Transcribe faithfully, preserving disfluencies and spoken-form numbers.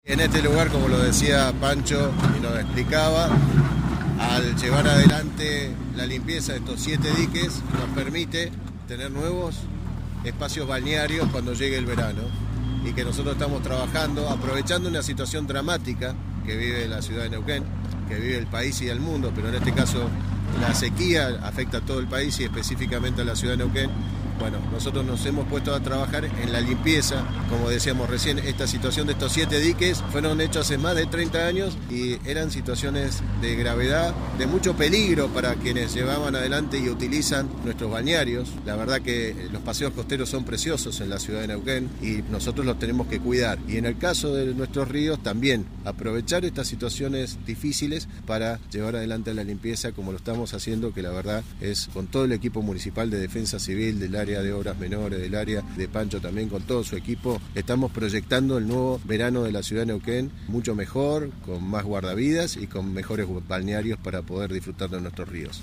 En este lugar, como lo decía Pancho y nos explicaba, al llevar adelante la limpieza de estos siete diques nos permite tener nuevos espacios balnearios cuando llegue el verano, y que nosotros estamos trabajando, aprovechando una situación dramática que vive la ciudad de Neuquén, que vive el país y el mundo, pero en este caso la sequía afecta a todo el país y específicamente a la ciudad de Neuquén. Bueno, nosotros nos hemos puesto a trabajar en la limpieza. Como decíamos recién, esta situación de estos siete diques fueron hechos hace más de treinta años y eran situaciones de gravedad, de mucho peligro para quienes llevaban adelante y utilizan nuestros balnearios. La verdad que los paseos costeros son preciosos en la ciudad de Neuquén y nosotros los tenemos que cuidar. Y en el caso de nuestros ríos también, aprovechar estas situaciones difíciles para llevar adelante la limpieza como lo estamos haciendo, que la verdad es con todo el equipo municipal de Defensa Civil, del área de obras menores, del área de Pancho también con todo su equipo. Estamos proyectando el nuevo verano de la ciudad de Neuquén mucho mejor, con más guardavidas y con mejores balnearios para poder disfrutar de nuestros ríos.